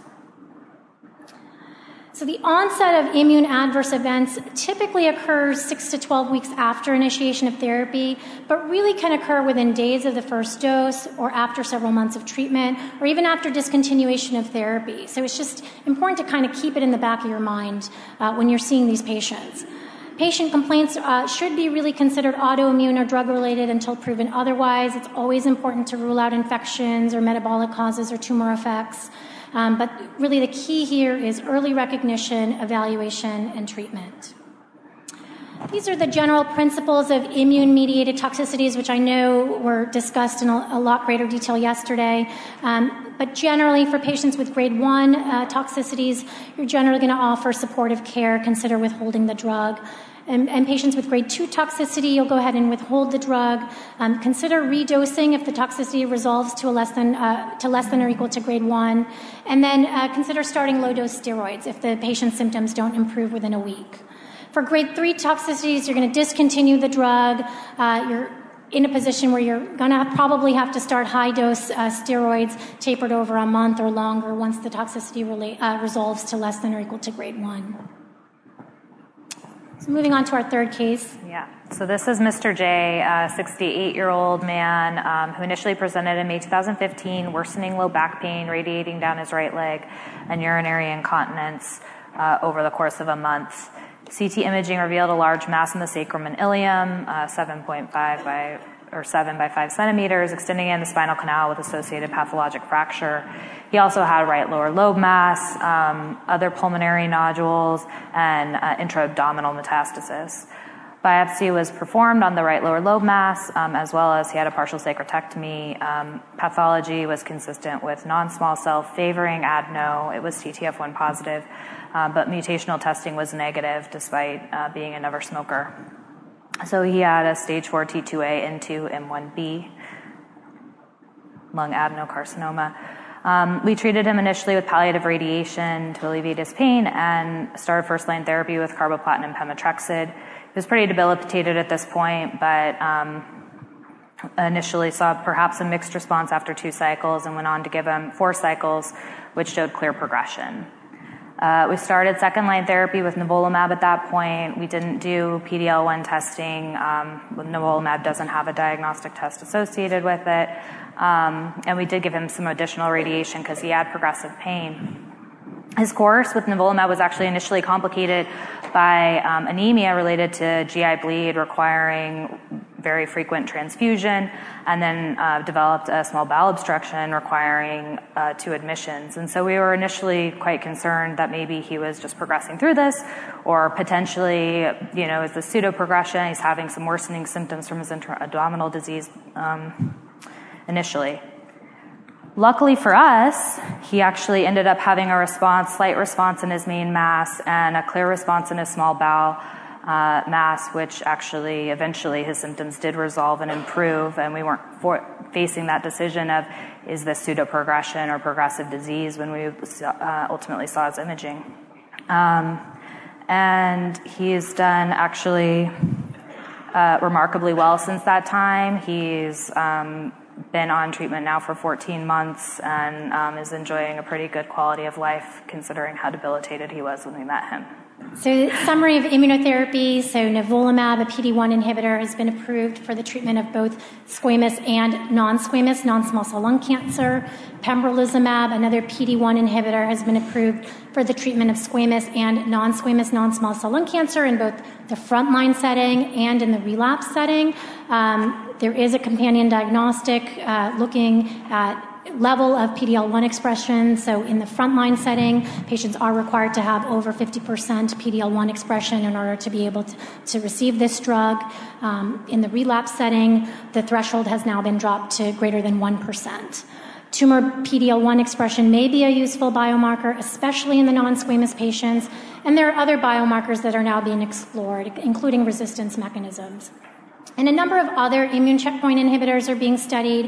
So the onset of immune adverse events typically occurs 6 to 12 weeks after initiation of therapy, but really can occur within days of the first dose or after several months of treatment or even after discontinuation of therapy. So it's just important to kind of keep it in the back of your mind when you're seeing these patients. Patient complaints should be really considered autoimmune or drug-related until proven otherwise. It's always important to rule out infections or metabolic causes or tumor effects. But really the key here is early recognition, evaluation, and treatment. These are the general principles of immune-mediated toxicities, which I know were discussed in a lot greater detail yesterday. But generally, for patients with grade 1 toxicities, you're generally going to offer supportive care, consider withholding the drug. And patients with grade 2 toxicity, you'll go ahead and withhold the drug. Consider redosing if the toxicity resolves to less than or equal to grade 1. And then consider starting low-dose steroids if the patient's symptoms don't improve within a week. For grade 3 toxicities, you're going to discontinue the drug. You're in a position where you're going to probably have to start high-dose steroids tapered over a month or longer once the toxicity resolves to less than or equal to grade 1. So moving on to our third case. Yeah, so this is Mr. J, a 68-year-old man who initially presented in May 2015, worsening low back pain, radiating down his right leg, and urinary incontinence over the course of a month. CT imaging revealed a large mass in the sacrum and ilium, 7 by 5 centimeters, extending in the spinal canal with associated pathologic fracture. He also had right lower lobe mass, other pulmonary nodules, and intra-abdominal metastasis. Biopsy was performed on the right lower lobe mass, as well as he had a partial sacrotectomy. Pathology was consistent with non-small cell favoring adeno. It was TTF1 positive, but mutational testing was negative despite being a never smoker. So he had a stage 4 T2A N2 M1B lung adenocarcinoma. We treated him initially with palliative radiation to alleviate his pain and started first-line therapy with carboplatin and pemetrexed. He was pretty debilitated at this point, but initially saw perhaps a mixed response after 2 cycles and went on to give him 4 cycles, which showed clear progression. We started second-line therapy with nivolumab at that point. We didn't do PD-L1 testing. Nivolumab doesn't have a diagnostic test associated with it. And we did give him some additional radiation because he had progressive pain. His course with nivolumab was actually initially complicated by anemia related to GI bleed requiring very frequent transfusion, and then developed a small bowel obstruction requiring 2 admissions. And so we were initially quite concerned that maybe he was just progressing through this, or potentially, is the pseudo-progression. He's having some worsening symptoms from his intra-abdominal disease initially. Luckily for us, he actually ended up having a slight response in his main mass and a clear response in his small bowel mass, which actually eventually his symptoms did resolve and improve, and we weren't facing that decision of is this pseudo-progression or progressive disease when we ultimately saw his imaging. And he's done actually remarkably well since that time. He's been on treatment now for 14 months and is enjoying a pretty good quality of life considering how debilitated he was when we met him. So summary of immunotherapy, so nivolumab, a PD-1 inhibitor, has been approved for the treatment of both squamous and non-squamous non-small cell lung cancer. Pembrolizumab, another PD-1 inhibitor, has been approved for the treatment of squamous and non-squamous non-small cell lung cancer in both the frontline setting and in the relapse setting. There is a companion diagnostic looking at level of PD-L1 expression. So in the frontline setting, patients are required to have over 50% PD-L1 expression in order to be able to receive this drug. In the relapse setting, the threshold has now been dropped to greater than 1%. Tumor PD-L1 expression may be a useful biomarker, especially in the non-squamous patients, and there are other biomarkers that are now being explored, including resistance mechanisms. And a number of other immune checkpoint inhibitors are being studied,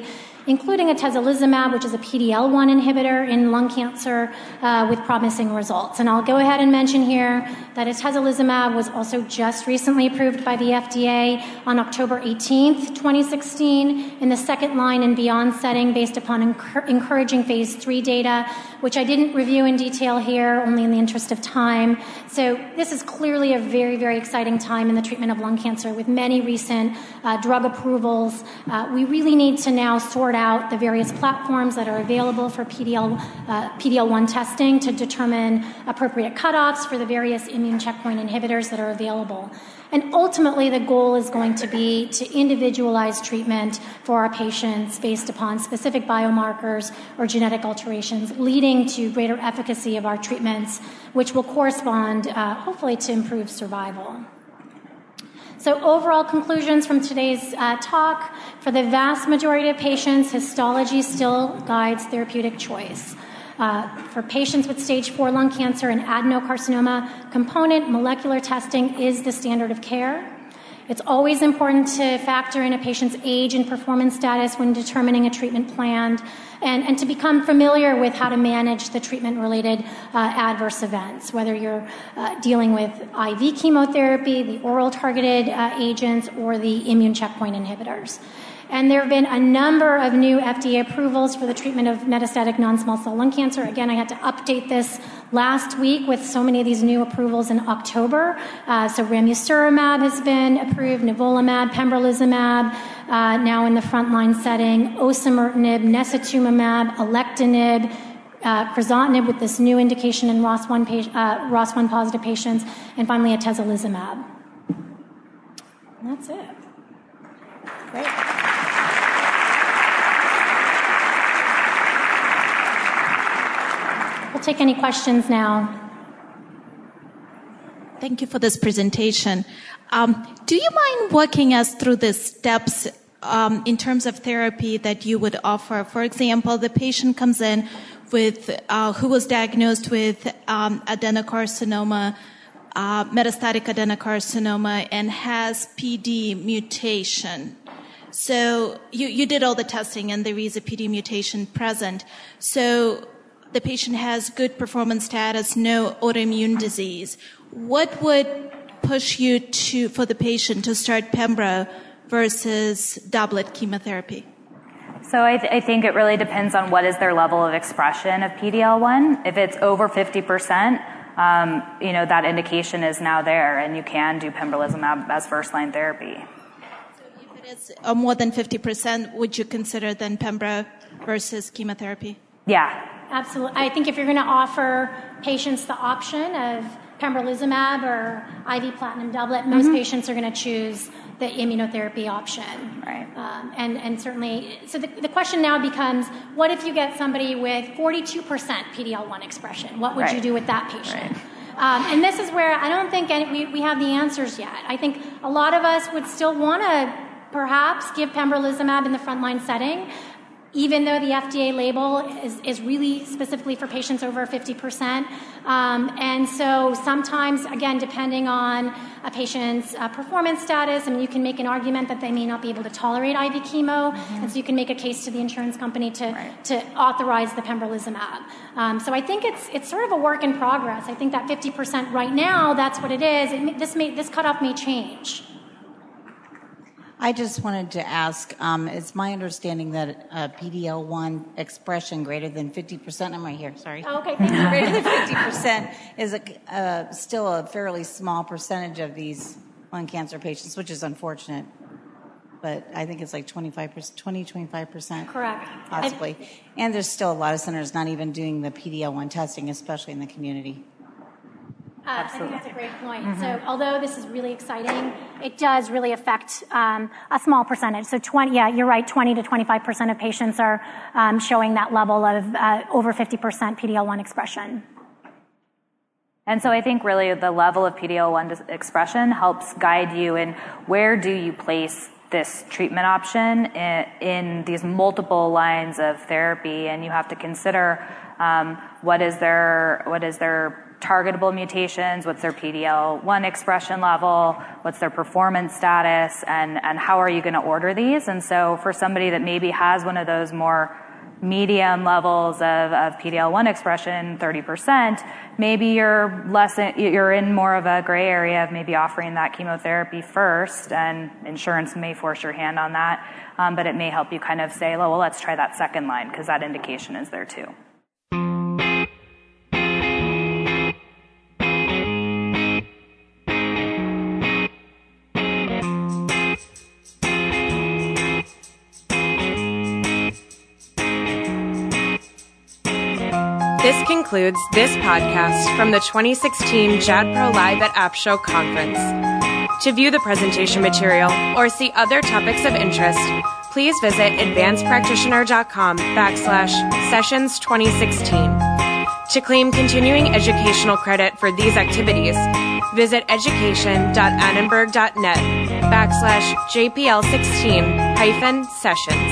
including atezolizumab, which is a PD-L1 inhibitor in lung cancer with promising results. And I'll go ahead and mention here that atezolizumab was also just recently approved by the FDA on October 18th, 2016, in the second-line and beyond setting based upon encouraging phase 3 data, which I didn't review in detail here, only in the interest of time. So this is clearly a very, very exciting time in the treatment of lung cancer with many recent drug approvals. We really need to now sort out the various platforms that are available for PD-L1 testing to determine appropriate cutoffs for the various immune checkpoint inhibitors that are available. And ultimately, the goal is going to be to individualize treatment for our patients based upon specific biomarkers or genetic alterations, leading to greater efficacy of our treatments, which will correspond, hopefully, to improved survival. So overall conclusions from today's talk: for the vast majority of patients, histology still guides therapeutic choice. For patients with stage 4 lung cancer and adenocarcinoma, component molecular testing is the standard of care. It's always important to factor in a patient's age and performance status when determining a treatment plan, and to become familiar with how to manage the treatment-related adverse events, whether you're dealing with IV chemotherapy, the oral targeted agents, or the immune checkpoint inhibitors. And there have been a number of new FDA approvals for the treatment of metastatic non-small cell lung cancer. Again, I had to update this last week with so many of these new approvals in October. So ramucirumab has been approved, nivolumab, pembrolizumab, now in the frontline setting, osimertinib, necitumumab, alectinib, crizotinib with this new indication in ROS1 positive patients, and finally atezolizumab. And that's it. Great. We'll take any questions now. Thank you for this presentation. Do you mind walking us through the steps in terms of therapy that you would offer? For example, the patient comes in with who was diagnosed with adenocarcinoma, metastatic adenocarcinoma, and has PD mutation. So you did all the testing, and there is a PD mutation present. So the patient has good performance status, no autoimmune disease. What would push you for the patient to start Pembro versus doublet chemotherapy? So I think it really depends on what is their level of expression of PD-L1. If it's over 50%, that indication is now there, and you can do pembrolizumab as first-line therapy. So if it is more than 50%, would you consider then Pembro versus chemotherapy? Yeah. Absolutely. I think if you're going to offer patients the option of pembrolizumab or IV platinum doublet, most patients are going to choose the immunotherapy option. Right. And certainly, so the question now becomes, what if you get somebody with 42% PD-L1 expression? What would you do with that patient? Right. And this is where I don't think we have the answers yet. I think a lot of us would still want to perhaps give pembrolizumab in the frontline setting, even though the FDA label is really specifically for patients over 50%. And so sometimes, again, depending on a patient's performance status, I mean, you can make an argument that they may not be able to tolerate IV chemo, and so you can make a case to the insurance company to authorize the pembrolizumab. So I think it's sort of a work in progress. I think that 50% right now, that's what it is. This cutoff may change. I just wanted to ask, it's my understanding that PD-L1 expression greater than 50%, I'm right here, sorry. Oh, okay, thank you. Greater than 50% is still a fairly small percentage of these lung cancer patients, which is unfortunate. But I think it's like 25%. Correct. Possibly. And there's still a lot of centers not even doing the PD-L1 testing, especially in the community. I think that's a great point. So although this is really exciting, it does really affect a small percentage. So you're right, 20 to 25% of patients are showing that level of over 50% PD-L1 expression. And so I think really the level of PD-L1 expression helps guide you in where do you place this treatment option in these multiple lines of therapy, and you have to consider what is their targetable mutations, what's their PD-L1 expression level, what's their performance status, and how are you going to order these? And so for somebody that maybe has one of those more medium levels of PD-L1 expression, 30%, maybe you're in more of a gray area of maybe offering that chemotherapy first, and insurance may force your hand on that, but it may help you kind of say, well, let's try that second line because that indication is there too. This concludes this podcast from the 2016 JADPRO Live at AppShow Conference. To view the presentation material or see other topics of interest, please visit advancedpractitioner.com/sessions2016. To claim continuing educational credit for these activities, visit education.annenberg.net/JPL16-sessions.